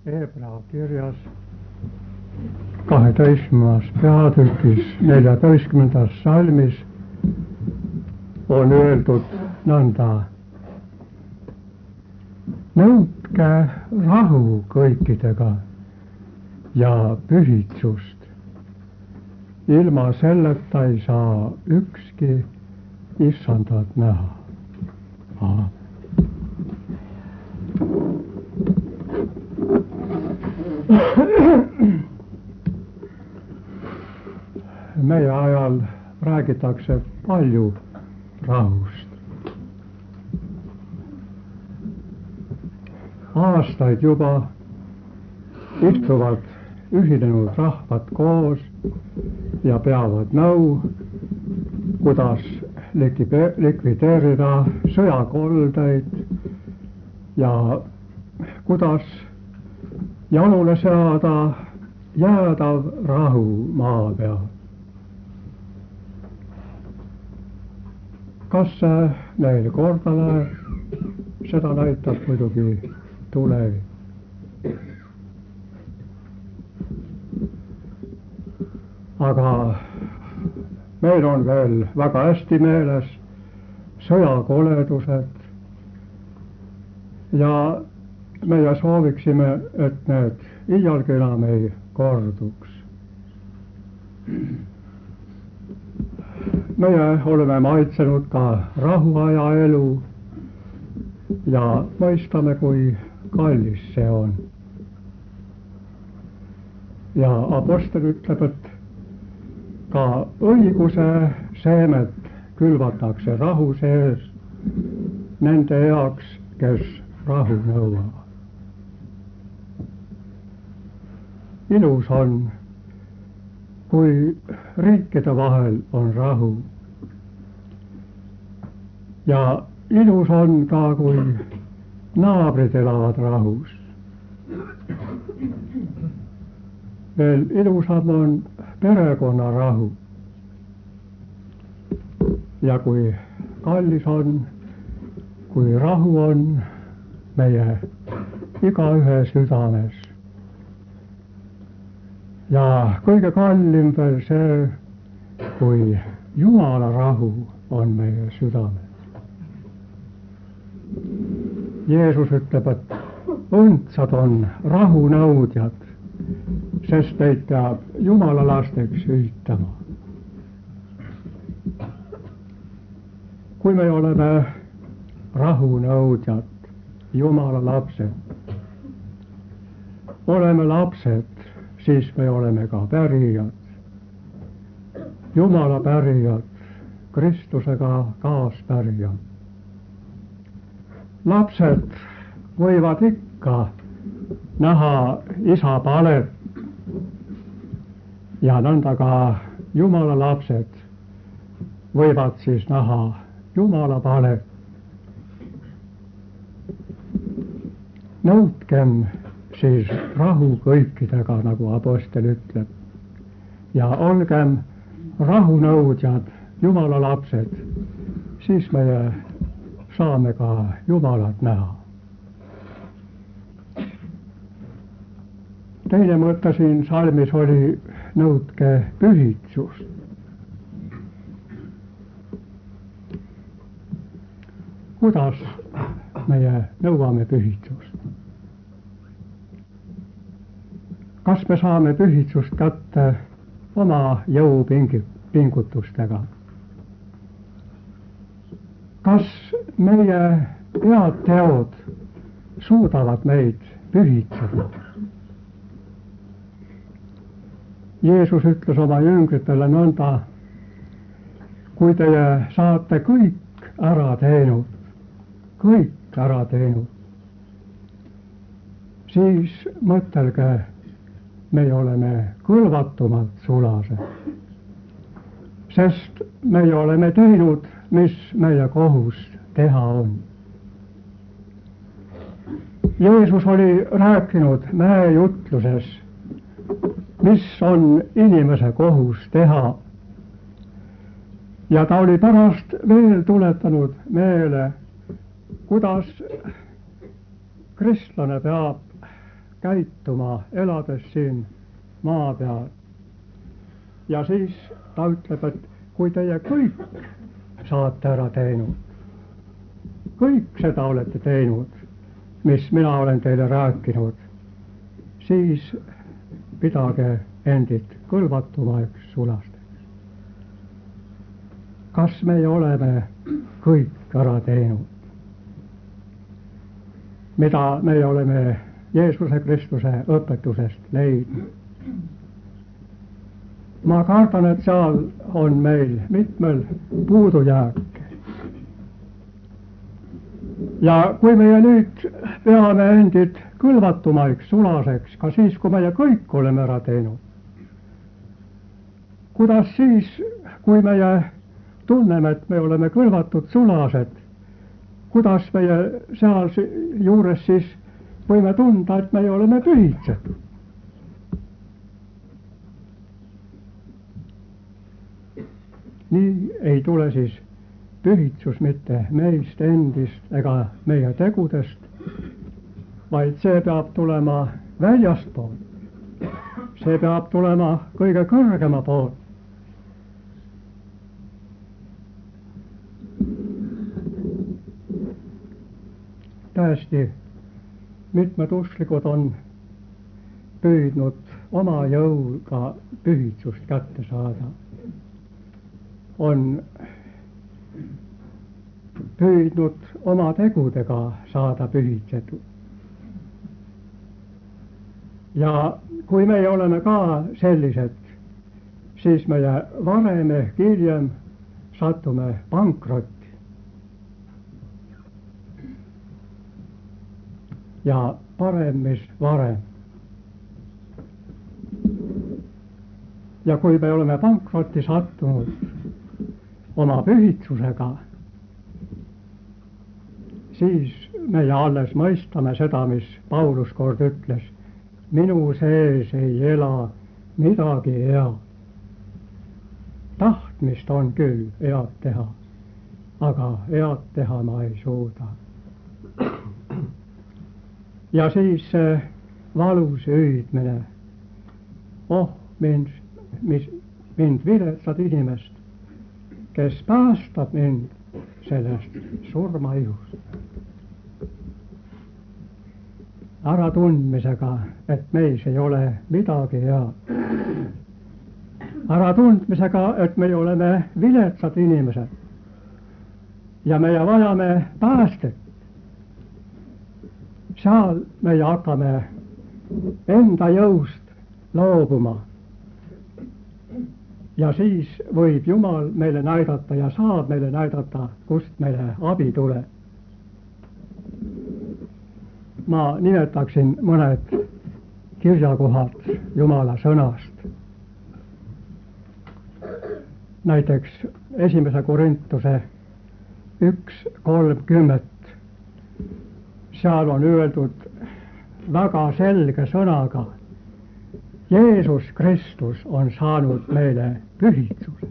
Hebra kirjas 12. peatükis 14. salmis on öeldud nõnda. Nõudke rahu kõikidega ja pühitsust. Ilma selleta ei saa ükski issandat näha. Meie ajal räägitakse palju rahust. Aastaid juba istuvad ühinenud rahvad koos ja peavad nõu, kuidas likvideerida sõjakoldeid ja kuidas jalule seada jäädav rahu maa peal. Kas see neil korda läheb, seda näitab muidugi tulevik. Aga meil on veel väga hästi meeles sõjakoledused ja meie sooviksime, et need iialgi enam ei korduks. Meie oleme maitsenud ka rahuaja elu ja mõistame, kui kallis see on. Ja apostel ütleb, et ka õiguse seemet külvatakse rahu sees nende heaks, kes rahu nõuavad. Ilus on, kui riikide vahel on rahu. Ja ilus on ka, kui naabrid elavad rahus. Veel ilusam on perekonna rahu. Ja kui kallis on, kui rahu on meie igaühe südames. Ja kõige kallim veel see, kui Jumala rahu on meie südames. Jeesus ütleb, et õndsad on rahunõudjad, sest neid peab Jumala lasteks hüütama. Kui me oleme rahunõudjad, Jumala lapsed, oleme lapsed, siis me oleme ka pärijad, Jumala pärijad, Kristusega kaaspärijad. Lapsed võivad ikka näha isa palet ja nõnda ka Jumala lapsed võivad siis näha Jumala palet. Nõudkem siis rahu kõikidega, nagu apostel ütleb, ja olgem rahunõudjad, Jumala lapsed, siis meie saame ka Jumalat näha. Teine mõte siin salmis oli nõudke pühitsust. Kuidas meie nõuame pühitsust? Kas me saame pühitsust kätte oma jõupingutustega? Kas meie head teod suudavad meid pühitseda? Jeesus ütles oma jüngritele nõnda, kui teie saate kõik ära teinud, siis mõtelge, me oleme kõlvatumalt sulased, sest me oleme teinud, mis meie kohus teha on. Jeesus oli rääkinud mäejutluses, mis on inimese kohus teha. Ja ta oli pärast veel tuletanud meele, kuidas kristlane peab käituma, elades siin maa peal. Ja siis ta ütleb, et kui teie kõik saate ära teinud, kõik seda olete teinud, mis mina olen teile rääkinud, siis pidage endid kõlvatumaks sulasteks. Kas me oleme kõik ära teinud, mida me oleme Jeesuse Kristuse õpetusest leidnud? Ma kardan, et seal on meil mitmel puudujääk. Ja kui meie nüüd peame endid kõlvatumaks sulaseks, ka siis, kui meie kõik oleme ära teinud, kuidas siis, kui meie tunneme, et me oleme kõlvatud sulased, kuidas meie seal juures siis võime tunda, et me oleme pühitsetud? Nii ei tule siis pühitsus mitte meist endist ega meie tegudest, vaid see peab tulema väljastpoolt. See peab tulema kõige kõrgema poolt. Täiesti mitmed usklikud on püüdnud oma jõuga pühitsust kätte saada. On püüdnud oma tegudega saada pühitsetud. Ja kui meie oleme ka sellised, siis meie varem ehk hiljem satume pankrotti. Ja parem, mis varem. Ja kui me oleme pankrotti sattunud oma pühitsusega, siis meie alles mõistame seda, mis Paulus kord ütles: minu sees ei ela midagi head. Tahtmist on küll head teha, aga head teha ma ei suuda. Ja siis see valus hüüdmine: oh, mind viletsad inimest, kes päästab mind sellest surmaihust. Äratundmisega, et meis ei ole midagi head. Äratundmisega, et me oleme viletsad inimesed ja meie vajame päästet. Seal meie hakkame enda jõust loobuma. Ja siis võib Jumal meile näidata ja saab meile näidata, kust meile abi tuleb. Ma nimetaksin mõned kirjakohad Jumala sõnast. Näiteks 1. Korintuse 1:30. Seal on öeldud väga selge sõnaga: Jeesus Kristus on saanud meile pühitsuse.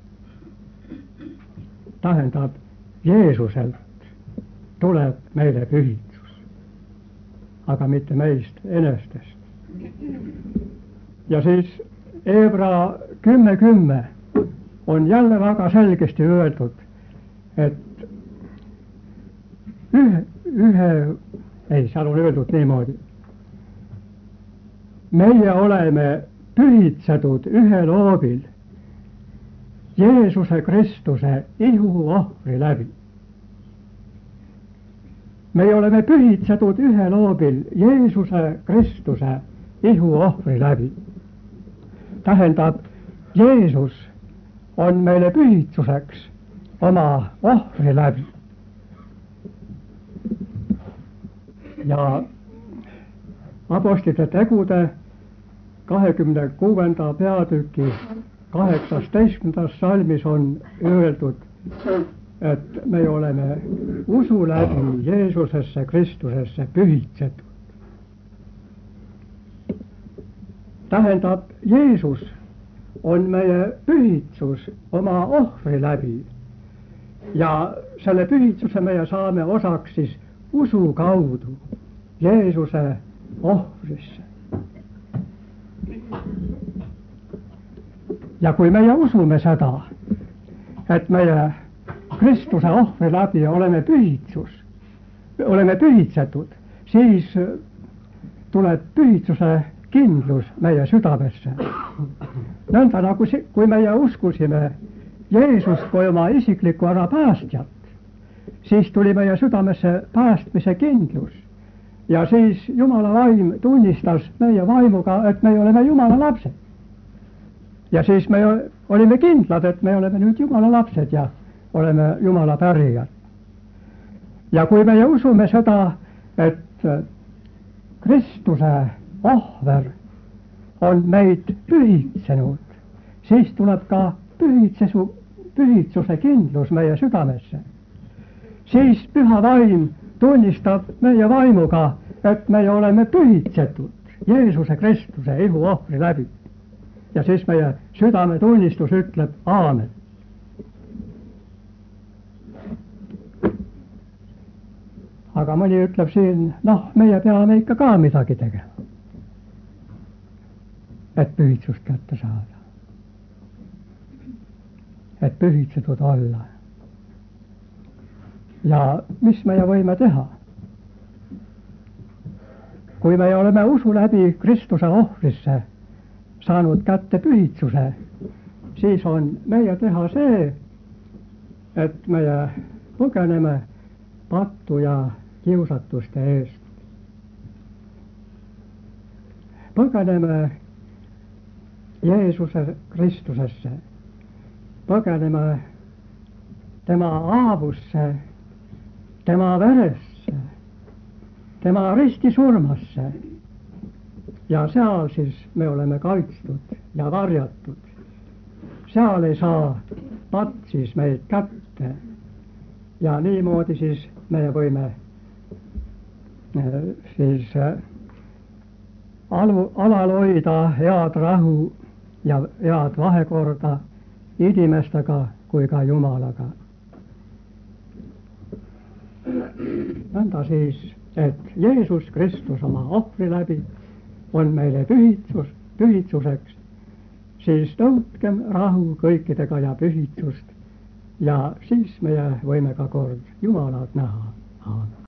Tähendab, Jeesuselt tuleb meile pühitsus, aga mitte meist enestest. Ja siis Hebra 10:10 on jälle väga selgesti öeldud, et seal on öeldud niimoodi: meie oleme pühitsetud ühel hoobil Jeesuse Kristuse ihuohvri läbi. Me oleme pühitsetud ühel hoobil Jeesuse Kristuse ihuohvri läbi. Tähendab, Jeesus on meile pühitsuseks oma ohvri läbi. Ja Apostlite tegude 26. peatüki 18. salmis on öeldud, et me oleme usu läbi Jeesusesse Kristusesse pühitsetud. Tähendab, Jeesus on meie pühitsus oma ohvri läbi ja selle pühitsuse meie saame osaks siis usu kaudu Jeesuse ohvrisse. Ja kui meie usume seda, et meie Kristuse ohvri läbi oleme pühitsetud, siis tuleb pühitsuse kindlus meie südamesse. Nõnda nagu kui meie uskusime Jeesust kui oma isiklikku ära päästjat, siis tuli meie südamesse päästmise kindlus. Ja siis Jumala vaim tunnistas meie vaimuga, et me oleme Jumala lapsed. Ja siis me olime kindlad, et me oleme nüüd Jumala lapsed ja oleme Jumala pärijad. Ja kui meie usume seda, et Kristuse ohver on meid pühitsenud, siis tuleb ka pühitsuse kindlus meie südamesse. Siis püha vaim tunnistab meie vaimuga, et me oleme pühitsetud Jeesuse Kristuse ihu ohvri läbi. Ja siis meie südametunnistus ütleb aamen. Aga mõni ütleb siin, meie peame ikka ka midagi tegema, et pühitsust kätte saada. Et pühitsetud olla. Ja mis meie võime teha? Kui me oleme usu läbi Kristuse ohvrisse saanud kätte pühitsuse, siis on meie teha see, et meie põgeneme pattu ja kiusatuste eest. Põgeneme Jeesuse Kristusesse, põgeneme tema aavusse, tema veresse, tema ristisurmasse ja seal siis me oleme kaitstud ja varjatud. Seal ei saa patt siis meid kätte ja niimoodi siis me võime siis alal hoida head rahu ja head vahekorda inimestega kui ka Jumalaga. Nõnda siis, et Jeesus Kristus oma ohvri läbi on meile pühitsuseks, siis nõudkem rahu kõikidega ja pühitsust ja siis meie võime ka kord Jumalat näha. Aamen.